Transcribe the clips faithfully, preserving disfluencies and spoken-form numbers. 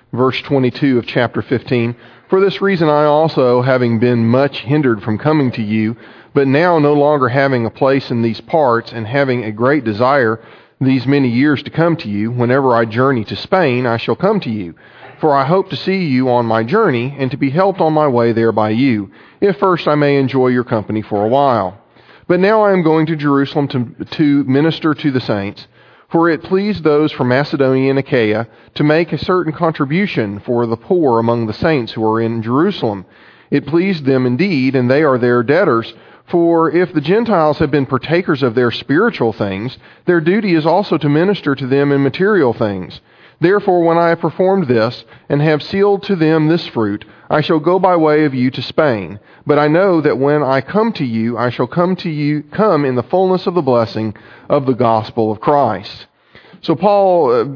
verse twenty-two of chapter fifteen. For this reason I also, having been much hindered from coming to you, but now no longer having a place in these parts, and having a great desire these many years to come to you, whenever I journey to Spain, I shall come to you. For I hope to see you on my journey, and to be helped on my way there by you, if first I may enjoy your company for a while. But now I am going to Jerusalem to, to minister to the saints, for it pleased those from Macedonia and Achaia to make a certain contribution for the poor among the saints who are in Jerusalem. It pleased them indeed, and they are their debtors. For if the Gentiles have been partakers of their spiritual things, their duty is also to minister to them in material things. Therefore, when I have performed this, and have sealed to them this fruit, I shall go by way of you to Spain. But I know that when I come to you, I shall come to you, come in the fullness of the blessing of the gospel of Christ. So Paul, uh,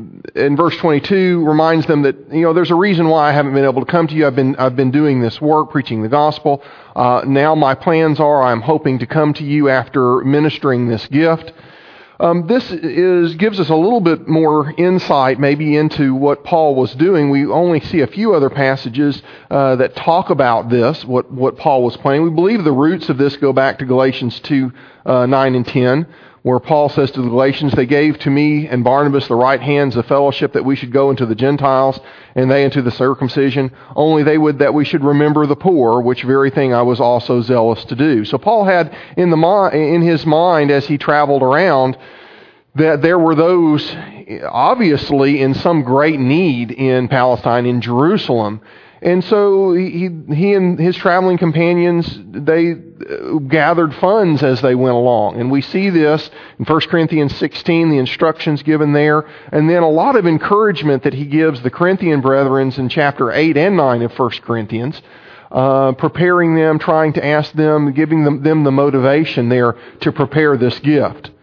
in verse twenty-two, reminds them that, you know, there's a reason why I haven't been able to come to you. I've been, I've been doing this work, preaching the gospel. Uh, now my plans are, I'm hoping to come to you after ministering this gift. Um, this is gives us a little bit more insight maybe into what Paul was doing. We only see a few other passages uh, that talk about this, what, what Paul was planning. We believe the roots of this go back to Galatians two, uh, nine and ten, where Paul says to the Galatians, they gave to me and Barnabas the right hands of fellowship that we should go into the Gentiles, and they into the circumcision. Only they would that we should remember the poor, which very thing I was also zealous to do. So Paul had in the mi- in his mind as he traveled around that there were those obviously in some great need in Palestine, in Jerusalem. And so he, he and his traveling companions, they gathered funds as they went along. And we see this in First Corinthians sixteen, the instructions given there, and then a lot of encouragement that he gives the Corinthian brethren in chapter eight and nine of First Corinthians, uh, preparing them, trying to ask them, giving them, them the motivation there to prepare this gift.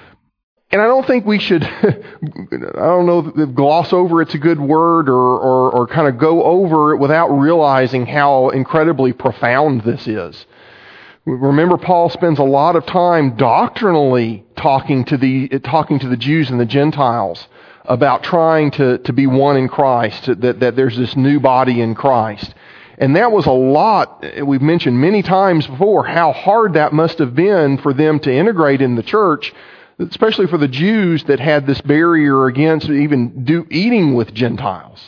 And I don't think we should, I don't know if gloss over it's a good word, or, or, or kind of go over it without realizing how incredibly profound this is. Remember, Paul spends a lot of time doctrinally talking to the talking to the Jews and the Gentiles about trying to, to be one in Christ, that, that there's this new body in Christ. And that was a lot, we've mentioned many times before, how hard that must have been for them to integrate in the church, especially for the Jews that had this barrier against even do, eating with Gentiles.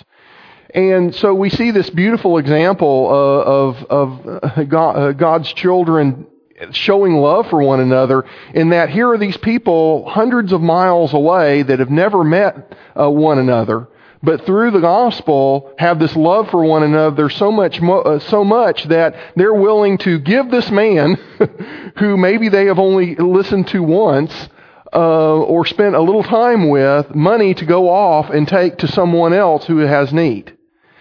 And so we see this beautiful example uh, of, of God, uh, God's children showing love for one another, in that here are these people hundreds of miles away that have never met uh, one another, but through the gospel have this love for one another so much, mo- uh, so much that they're willing to give this man, who maybe they have only listened to once, Uh, or spent a little time with, money to go off and take to someone else who has need.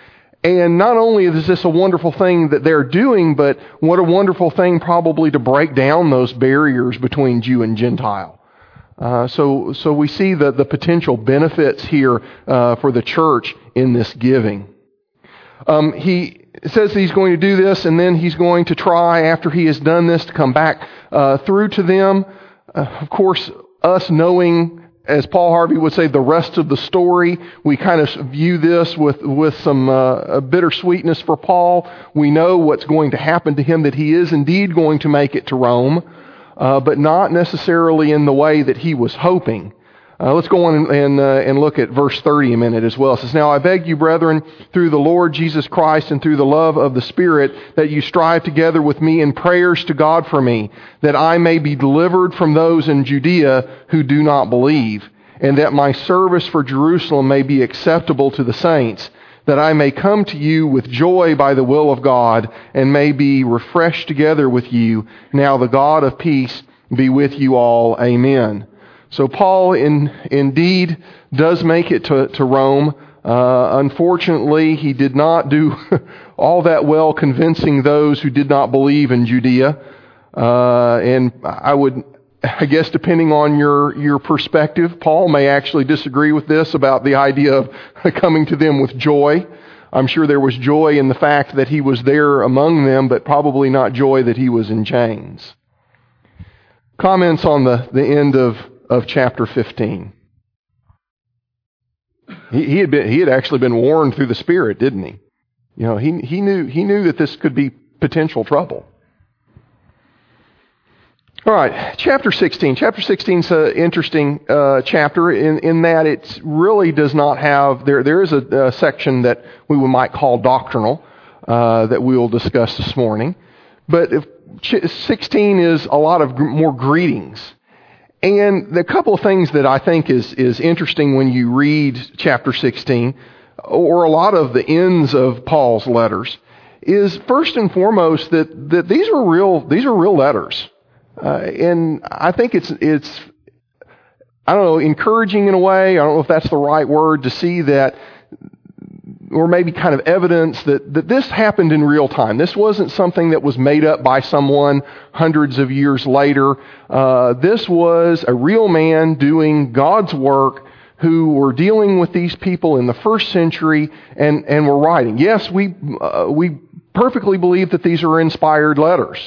And not only is this a wonderful thing that they're doing, but what a wonderful thing probably to break down those barriers between Jew and Gentile. Uh, so, so we see the, the potential benefits here uh, for the church in this giving. Um, he says he's going to do this, and then he's going to try, after he has done this, to come back uh, through to them. Uh, of course, us knowing, as Paul Harvey would say, the rest of the story, we kind of view this with, with some uh, bittersweetness for Paul. We know what's going to happen to him, that he is indeed going to make it to Rome, uh, but not necessarily in the way that he was hoping. Uh, let's go on and and, uh, and look at verse thirty a minute as well. It says, "Now I beg you, brethren, through the Lord Jesus Christ and through the love of the Spirit, that you strive together with me in prayers to God for me, that I may be delivered from those in Judea who do not believe, and that my service for Jerusalem may be acceptable to the saints, that I may come to you with joy by the will of God, and may be refreshed together with you. Now the God of peace be with you all. Amen." So Paul in, indeed does make it to, to Rome. Uh, unfortunately, he did not do all that well convincing those who did not believe in Judea. Uh, and I would, I guess depending on your, your perspective, Paul may actually disagree with this about the idea of coming to them with joy. I'm sure there was joy in the fact that he was there among them, but probably not joy that he was in chains. Comments on the, the end of of chapter fifteen. He, he had been, he had actually been warned through the Spirit, didn't he? You know, he, he knew, he knew that this could be potential trouble. All right, chapter sixteen. Chapter sixteen is an interesting uh, chapter in, in that it really does not have, there there is a, a section that we might call doctrinal uh, that we will discuss this morning. But if, sixteen is a lot of more greetings. And the couple of things that I think is, is interesting when you read chapter sixteen, or a lot of the ends of Paul's letters, is first and foremost that, that these are real, these are real letters. Uh, and I think it's, it's, I don't know, encouraging in a way. I don't know if that's the right word to see that, or maybe kind of evidence that, that this happened in real time. This wasn't something that was made up by someone hundreds of years later. Uh, this was a real man doing God's work who were dealing with these people in the first century and, and were writing. Yes, we, uh, we perfectly believe that these are inspired letters.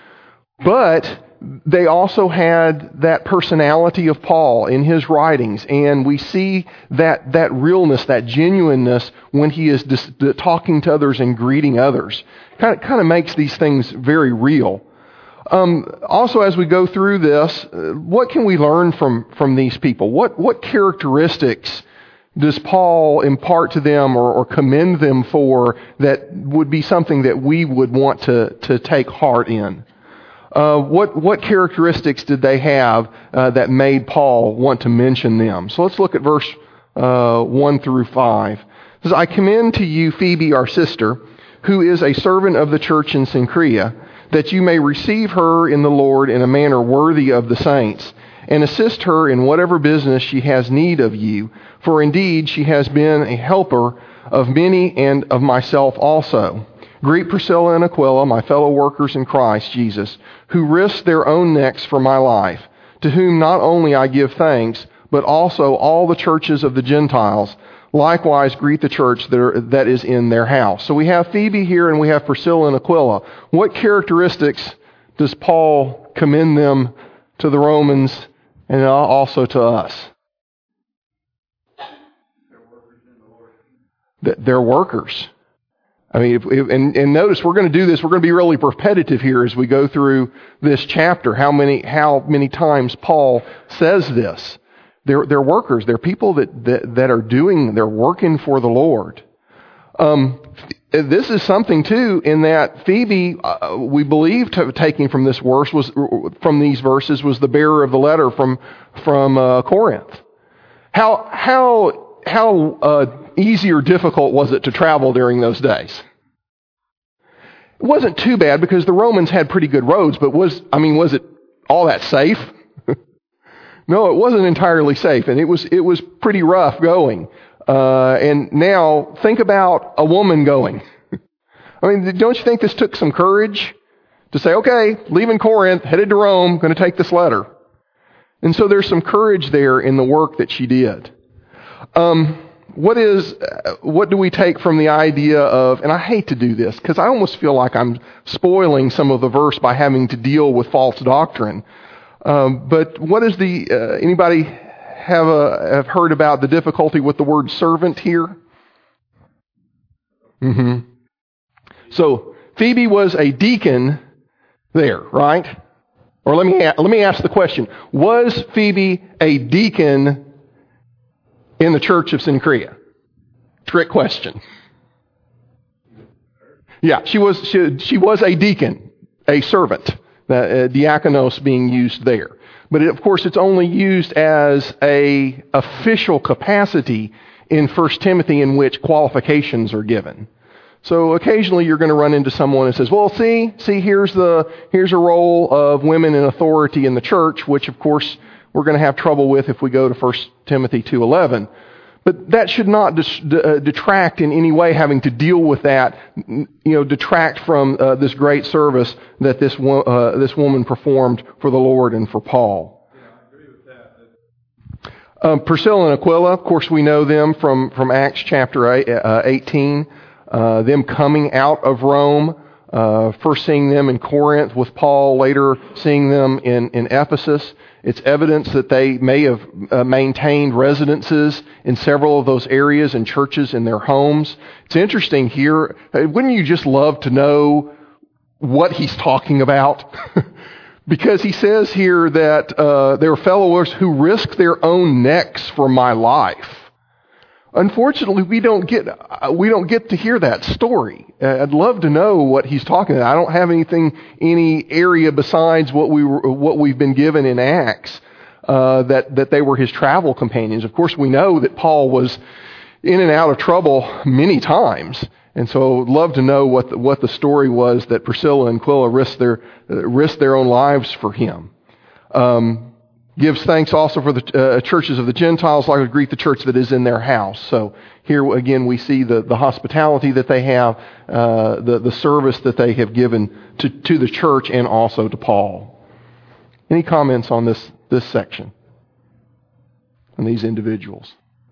But they also had that personality of Paul in his writings, and we see that that realness, that genuineness when he is dis- talking to others and greeting others. Kind of, kind of makes these things very real. Um, also, as we go through this, uh, what can we learn from, from these people? What what characteristics does Paul impart to them or, or commend them for that would be something that we would want to, to take heart in? Uh, what what characteristics did they have uh, that made Paul want to mention them? So let's look at verse uh, one through five. It says, I commend to you Phoebe, our sister, who is a servant of the church in Cenchrea, that you may receive her in the Lord in a manner worthy of the saints, and assist her in whatever business she has need of you. For indeed she has been a helper of many and of myself also. Greet Priscilla and Aquila, my fellow workers in Christ Jesus, who risked their own necks for my life, to whom not only I give thanks, but also all the churches of the Gentiles. Likewise greet the church that, are, that is in their house. So we have Phoebe here and we have Priscilla and Aquila. What characteristics does Paul commend them to the Romans and also to us? They're workers in the Lord. They're workers. I mean, if, if, and, and notice we're going to do this. We're going to be really repetitive here as we go through this chapter. How many how many times Paul says this? They're they're workers. They're people that that, that are doing. They're working for the Lord. Um, this is something too, in that Phoebe, uh, we believe, to, taking from this verse was from these verses, was the bearer of the letter from from uh, Corinth. How how how. Uh, easy or difficult was it to travel during those days? It wasn't too bad because the Romans had pretty good roads, but was, I mean, was it all that safe? No, it wasn't entirely safe, and it was, it was pretty rough going. Uh, and now, think about a woman going. I mean, don't you think this took some courage to say, okay, leaving Corinth, headed to Rome, going to take this letter? And so there's some courage there in the work that she did. Um, What is, what do we take from the idea of, and I hate to do this because I almost feel like I'm spoiling some of the verse by having to deal with false doctrine. Um, but what is the, uh, anybody have a, have heard about the difficulty with the word servant here? Mm-hmm. So Phoebe was a deacon there, right? Or let me, let me ask the question. Was Phoebe a deacon in the church of Cenchrea? Trick question. Yeah, she was she, she was a deacon, a servant, uh, diakonos being used there. But it, of course, it's only used as a official capacity in First Timothy, in which qualifications are given. So occasionally you're going to run into someone who says, well, see, see, here's the here's a role of women in authority in the church, which of course we're going to have trouble with if we go to First Timothy two eleven. But that should not detract in any way, having to deal with that, you know, detract from uh, this great service that this wo- uh, this woman performed for the Lord and for Paul. Yeah, I agree with that. Um, Priscilla and Aquila, of course, we know them from, from Acts chapter eight, uh, eighteen. Uh, them coming out of Rome, Uh, first seeing them in Corinth with Paul, later seeing them in, in Ephesus. It's evidence that they may have uh, maintained residences in several of those areas and churches in their homes. It's interesting here. Wouldn't you just love to know what he's talking about? Because he says here that uh, there are followers who risk their own necks for my life. Unfortunately, we don't get uh, we don't get to hear that story. Uh, I'd love to know what he's talking about. I don't have anything, any area besides what we were, what we've been given in Acts uh, that that they were his travel companions. Of course, we know that Paul was in and out of trouble many times, and so I'd love to know what the, what the story was that Priscilla and Aquila risked their uh, risked their own lives for him. Um, Gives thanks also for the uh, churches of the Gentiles, like to greet the church that is in their house. So here again we see the, the hospitality that they have, uh, the, the service that they have given to, to the church and also to Paul. Any comments on this, this section? On these individuals?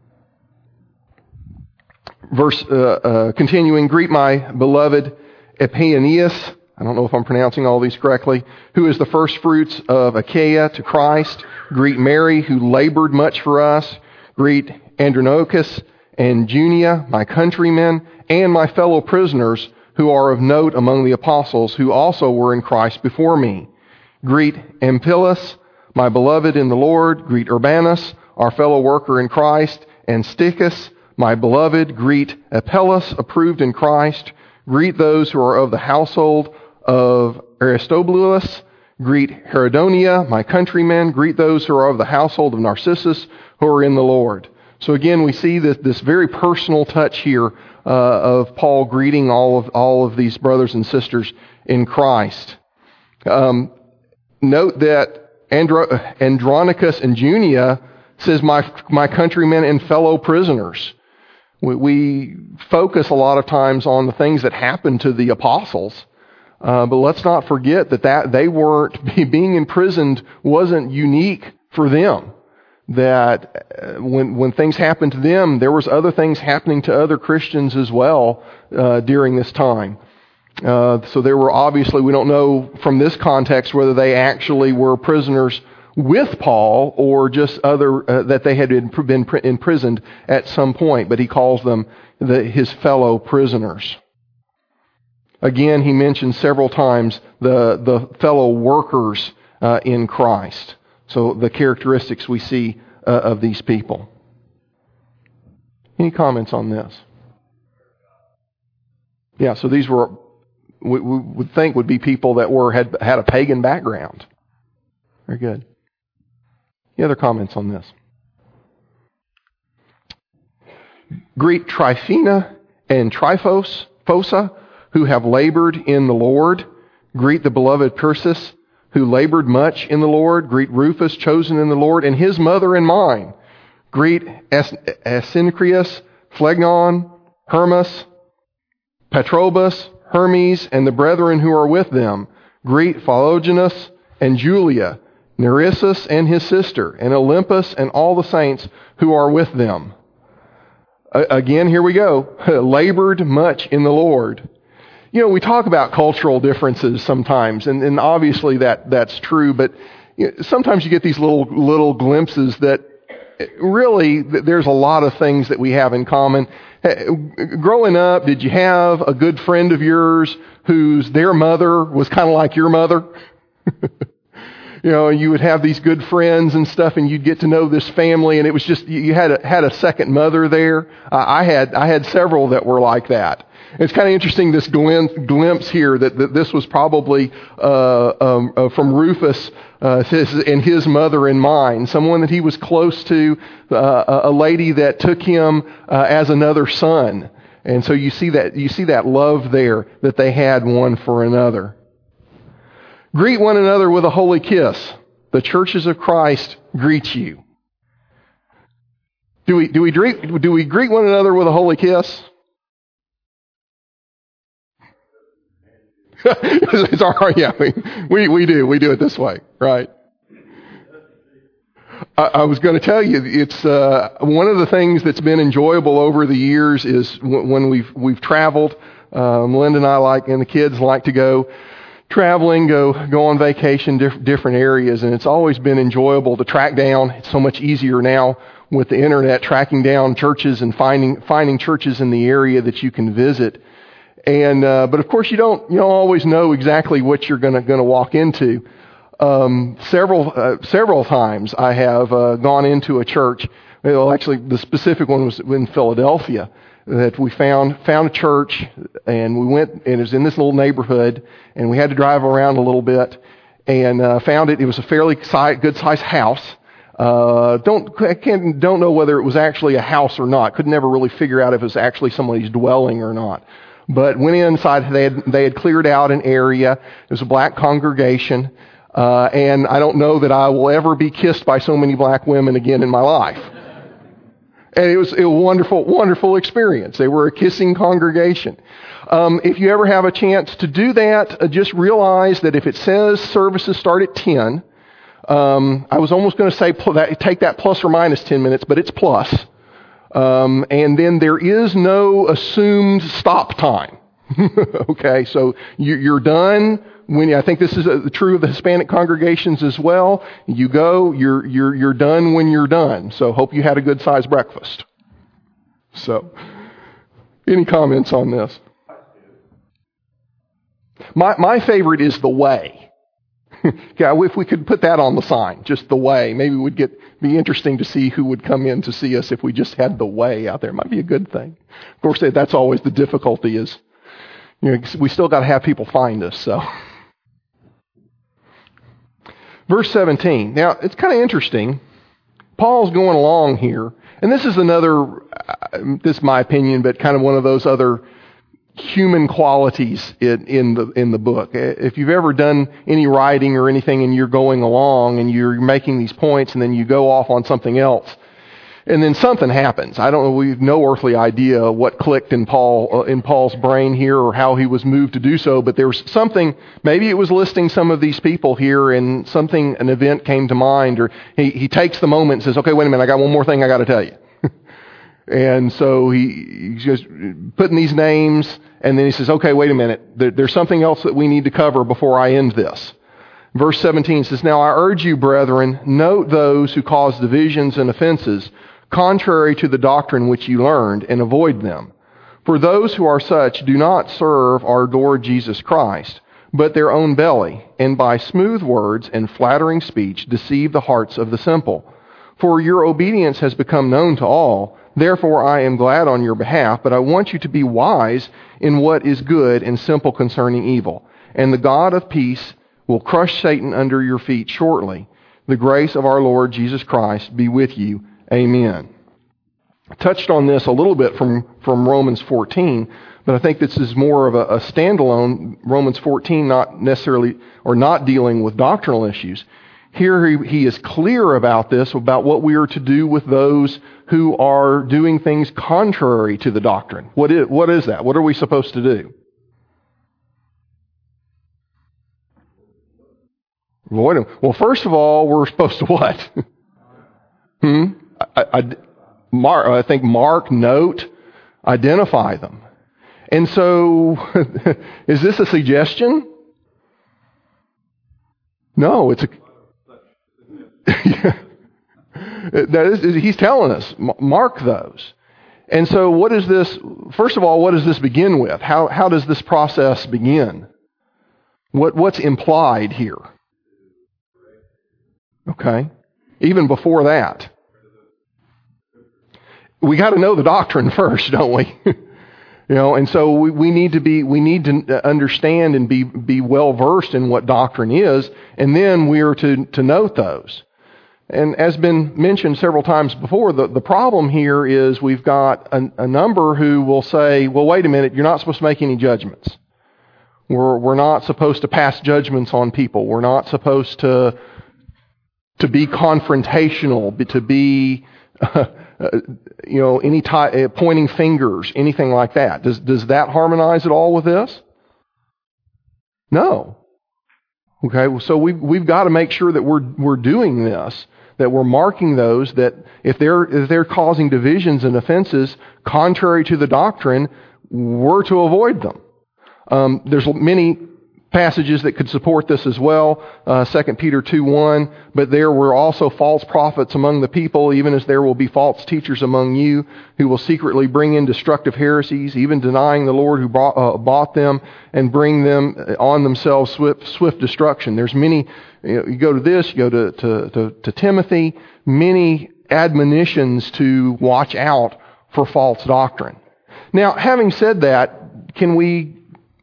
Verse, uh, uh, continuing, greet my beloved Epaeneus. I don't know if I'm pronouncing all these correctly, who is the first fruits of Achaia to Christ. Greet Mary, who labored much for us. Greet Andronicus and Junia, my countrymen, and my fellow prisoners who are of note among the apostles, who also were in Christ before me. Greet Amplias, my beloved in the Lord. Greet Urbanus, our fellow worker in Christ. And Stichus, my beloved. Greet Apelles, approved in Christ. Greet those who are of the household of Aristobulus. Greet Herodonia, my countrymen. Greet those who are of the household of Narcissus, who are in the Lord. So again, we see this, this very personal touch here uh, of Paul greeting all of all of these brothers and sisters in Christ. Um, note that Andro- Andronicus and Junia says, my my countrymen and fellow prisoners. We, we focus a lot of times on the things that happened to the apostles. Uh, but let's not forget that, that they weren't, being imprisoned wasn't unique for them. That uh, when when things happened to them, there was other things happening to other Christians as well uh, during this time. Uh, so there were obviously, we don't know from this context whether they actually were prisoners with Paul or just other uh, that they had been, been imprisoned at some point. But he calls them the, his fellow prisoners. Again, he mentions several times the, the fellow workers uh, in Christ. So the characteristics we see uh, of these people. Any comments on this? Yeah, so these were, we, we would think would be people that were had had a pagan background. Very good. Any other comments on this? Greet Tryphena and Tryphos, Phosa, who have labored in the Lord. Greet the beloved Persis, who labored much in the Lord. Greet Rufus, chosen in the Lord, and his mother and mine. Greet Asyncritus, Phlegon, Hermas, Patrobas, Hermes, and the brethren who are with them. Greet Philogenus and Julia, Nereus and his sister, and Olympus and all the saints who are with them. Again, here we go. Labored much in the Lord. You know, we talk about cultural differences sometimes, and, and obviously that, that's true, but you know, sometimes you get these little little glimpses that really there's a lot of things that we have in common. Growing up, did you have a good friend of yours whose their mother was kind of like your mother? You know, you would have these good friends and stuff, and you'd get to know this family, and it was just you had a, had a second mother there. Uh, I had I had several that were like that. It's kind of interesting, this glimpse here, that, that this was probably uh, um, uh, from Rufus uh, and his mother in mind, someone that he was close to, uh, a lady that took him uh, as another son. And so you see that you see that love there that they had one for another. Greet one another with a holy kiss. The churches of Christ greet you. Do we do we greet do we greet one another with a holy kiss? It's all right, yeah. We, we we do we do it this way, right? I, I was going to tell you, it's uh, one of the things that's been enjoyable over the years is w- when we've we've traveled. Um, Linda and I like, and the kids like to go traveling, go go on vacation, diff- different areas, and it's always been enjoyable to track down. It's so much easier now with the internet, tracking down churches and finding finding churches in the area that you can visit. And uh, but of course, you don't you don't always know exactly what you're going to going to walk into. Um, several uh, several times I have uh, gone into a church. Well, actually, the specific one was in Philadelphia. That we found found a church, and we went, and it was in this little neighborhood, and we had to drive around a little bit, and uh, found it. It was a fairly si- good sized house. Uh, don't I can't don't know whether it was actually a house or not. Could never really figure out if it was actually somebody's dwelling or not. But went inside. They had they had cleared out an area. It was a black congregation, uh, and I don't know that I will ever be kissed by so many black women again in my life. And it was a wonderful, wonderful experience. They were a kissing congregation. Um, if you ever have a chance to do that, uh, just realize that if it says services start at ten, um, I was almost going to say pl- that, take that plus or minus ten minutes, but it's plus. Um, and then there is no assumed stop time. Okay, so you, you're done. When I think this is uh, true of the Hispanic congregations as well. You go, you're you're you're done when you're done. So hope you had a good sized breakfast. So, any comments on this? My my favorite is the way. Yeah, if we could put that on the sign, just the way, maybe it would get be interesting to see who would come in to see us if we just had the way out there. It might be a good thing. Of course, that's always the difficulty is, you know, we still got to have people find us. So. Verse seventeen. Now, it's kind of interesting. Paul's going along here, and this is another, uh, this is my opinion, but kind of one of those other human qualities in, in the in the book. If you've ever done any writing or anything and you're going along and you're making these points and then you go off on something else, and then something happens. I don't know, we have no earthly idea what clicked in Paul uh, in Paul's brain here or how he was moved to do so, but there was something, maybe it was listing some of these people here and something, an event came to mind, or he, he takes the moment and says, okay, wait a minute, I got one more thing I got to tell you. And so he, he's just putting these names, and then he says, okay, wait a minute, there, there's something else that we need to cover before I end this. Verse seventeen says, now I urge you, brethren, note those who cause divisions and offenses, contrary to the doctrine which you learned, and avoid them. For those who are such do not serve our Lord Jesus Christ, but their own belly, and by smooth words and flattering speech deceive the hearts of the simple. For your obedience has become known to all, therefore I am glad on your behalf, but I want you to be wise in what is good and simple concerning evil. And the God of peace will crush Satan under your feet shortly. The grace of our Lord Jesus Christ be with you. Amen. I touched on this a little bit from, from Romans fourteen, but I think this is more of a, a standalone. Romans fourteen, not necessarily, or not dealing with doctrinal issues. Here he, he is clear about this, about what we are to do with those who are doing things contrary to the doctrine. What is, what is that? What are we supposed to do? Avoid them. Well, first of all, we're supposed to what? hmm? I, I, mark, I think mark, note, identify them. And so, is this a suggestion? No, it's a... that is, he's telling us, mark those. And so what is this, first of all, what does this begin with? How, how does this process begin? What, what's implied here? Okay. Even before that. We got to know the doctrine first, don't we? You know, and so we, we need to be, we need to understand and be, be well versed in what doctrine is, and then we are to, to note those. And as been mentioned several times before, the, the problem here is we've got a, a number who will say, well, wait a minute, you're not supposed to make any judgments. We're, we're not supposed to pass judgments on people. We're not supposed to, to be confrontational, to be, uh, you know, any type, uh, pointing fingers, anything like that. Does, does that harmonize at all with this? No. Okay, so we've, we've got to make sure that we're, we're doing this, that we're marking those, that if they're, if they're causing divisions and offenses contrary to the doctrine, we're to avoid them. Um, there's many passages that could support this as well. Uh, Second Peter two one, but there were also false prophets among the people, even as there will be false teachers among you who will secretly bring in destructive heresies, even denying the Lord who brought, uh, bought them, and bring them on themselves swift, swift destruction. There's many, you know, you go to this, you go to, to, to, to Timothy, many admonitions to watch out for false doctrine. Now, having said that, can we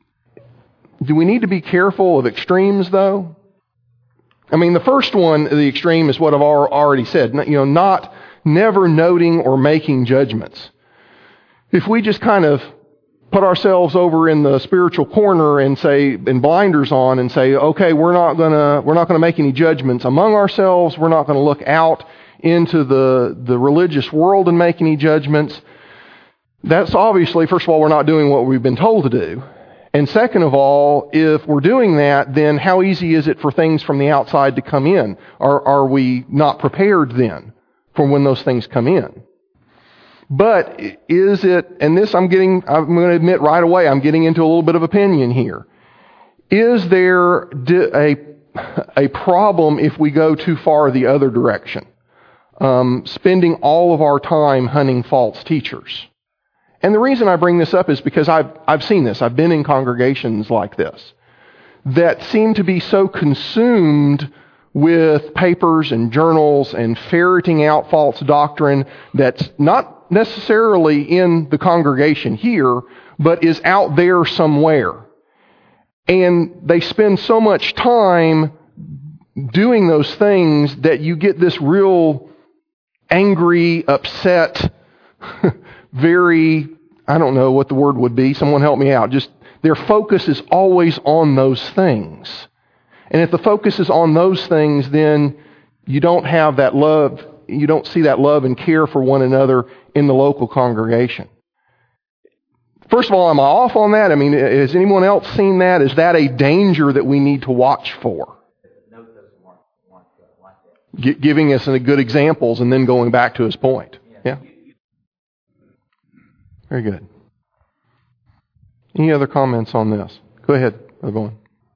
Do we need to be careful of extremes, though? I mean, the first one, the extreme, is what I've already said. You know, not never noting or making judgments. If we just kind of put ourselves over in the spiritual corner and say, and blinders on, and say, okay, we're not gonna we're not gonna make any judgments among ourselves. We're not gonna look out into the the religious world and make any judgments. That's obviously, first of all, we're not doing what we've been told to do. And second of all, if we're doing that, then how easy is it for things from the outside to come in? Are, are we not prepared then for when those things come in? But is it, and this I'm getting, I'm going to admit right away, I'm getting into a little bit of opinion here. Is there a, a problem if we go too far the other direction? Um, spending all of our time hunting false teachers. And the reason I bring this up is because I've, I've seen this. I've been in congregations like this that seem to be so consumed with papers and journals and ferreting out false doctrine that's not necessarily in the congregation here, but is out there somewhere. And they spend so much time doing those things that you get this real angry, upset, very, I don't know what the word would be. Someone help me out. Just their focus is always on those things. And if the focus is on those things, then you don't have that love, you don't see that love and care for one another in the local congregation. First of all, am I off on that? I mean, has anyone else seen that? Is that a danger that we need to watch for? G- giving us good examples and then going back to his point. Yeah? Very good. Any other comments on this? Go ahead, Evelyn.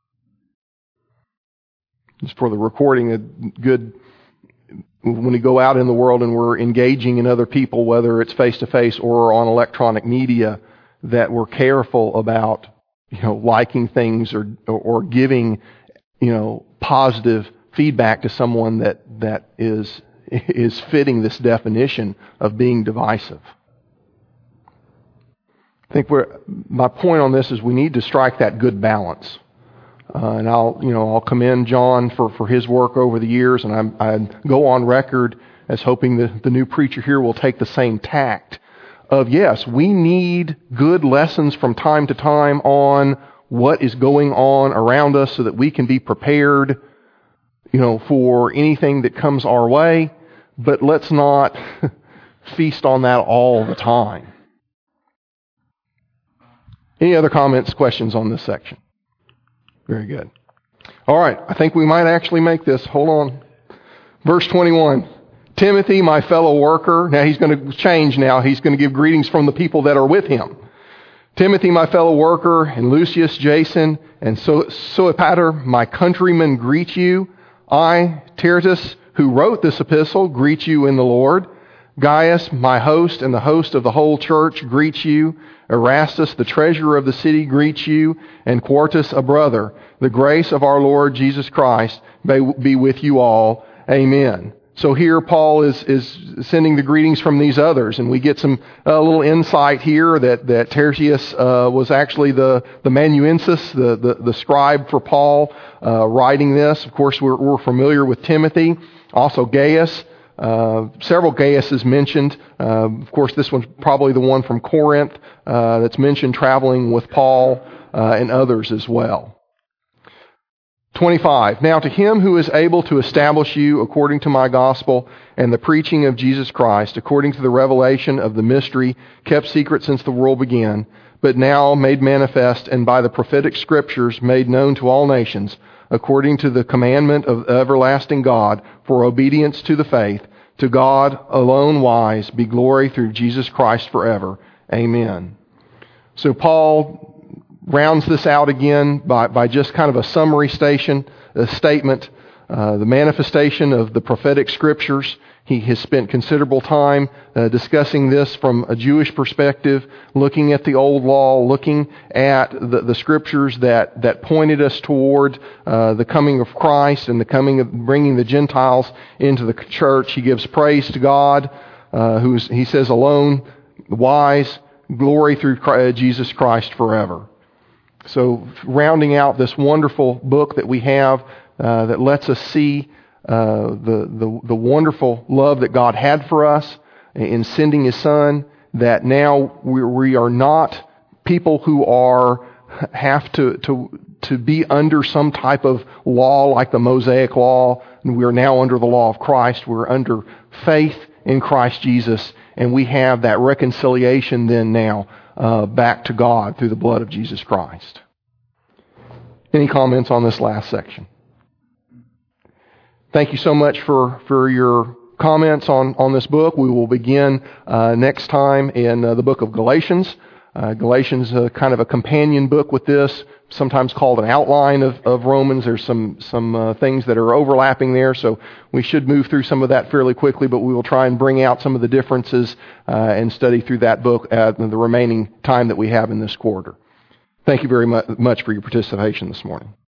Just for the recording, a good, when we go out in the world and we're engaging in other people, whether it's face-to-face or on electronic media, that we're careful about, you know, liking things or or giving, you know, positive feedback to someone that, that is is fitting this definition of being divisive. I think we're, my point on this is we need to strike that good balance. Uh, and I'll, you know, I'll commend John for, for his work over the years, and I, I go on record as hoping that the new preacher here will take the same tact of, yes, we need good lessons from time to time on what is going on around us so that we can be prepared, you know, for anything that comes our way, but let's not feast on that all the time. Any other comments, questions on this section? Very good. All right, I think we might actually make this. Hold on. Verse twenty-one. Timothy, my fellow worker. Now he's going to change now. He's going to give greetings from the people that are with him. Timothy, my fellow worker, and Lucius, Jason, and so- Sopater, my countrymen, greet you. I, Tertius, who wrote this epistle, greet you in the Lord. Gaius, my host, and the host of the whole church, greet you. Erastus, the treasurer of the city, greets you. And Quartus, a brother. The grace of our Lord Jesus Christ may be with you all. Amen. So here Paul is, is sending the greetings from these others, and we get some uh, little insight here that, that Tertius uh, was actually the, the manuensis, the, the, the scribe for Paul uh, writing this. Of course, we're, we're familiar with Timothy. Also Gaius. Uh, several Gaiuses mentioned. Uh, of course, this one's probably the one from Corinth uh, that's mentioned traveling with Paul uh, and others as well. twenty-five. Now to him who is able to establish you according to my gospel and the preaching of Jesus Christ, according to the revelation of the mystery kept secret since the world began, but now made manifest and by the prophetic scriptures made known to all nations, according to the commandment of everlasting God, for obedience to the faith, to God alone wise, be glory through Jesus Christ forever. Amen. So Paul rounds this out again by, by just kind of a summary station, a statement, uh, the manifestation of the prophetic scriptures. He has spent considerable time uh, discussing this from a Jewish perspective, looking at the old law, looking at the, the scriptures that, that pointed us toward uh, the coming of Christ and the coming of bringing the Gentiles into the church. He gives praise to God, uh, who's, he says, alone, wise, glory through Christ, Jesus Christ forever. So rounding out this wonderful book that we have uh, that lets us see uh, the, the the wonderful love that God had for us in sending His Son, that now we, we are not people who are have to, to to be under some type of law like the Mosaic law. We are now under the law of Christ. We're under faith in Christ Jesus, and we have that reconciliation then now uh, back to God through the blood of Jesus Christ. Any comments on this last section? Thank you so much for, for your comments on, on this book. We will begin uh, next time in uh, the book of Galatians. Uh, Galatians is uh, kind of a companion book with this, sometimes called an outline of, of Romans. There's some, some uh, things that are overlapping there, so we should move through some of that fairly quickly, but we will try and bring out some of the differences uh, and study through that book at the remaining time that we have in this quarter. Thank you very much for your participation this morning.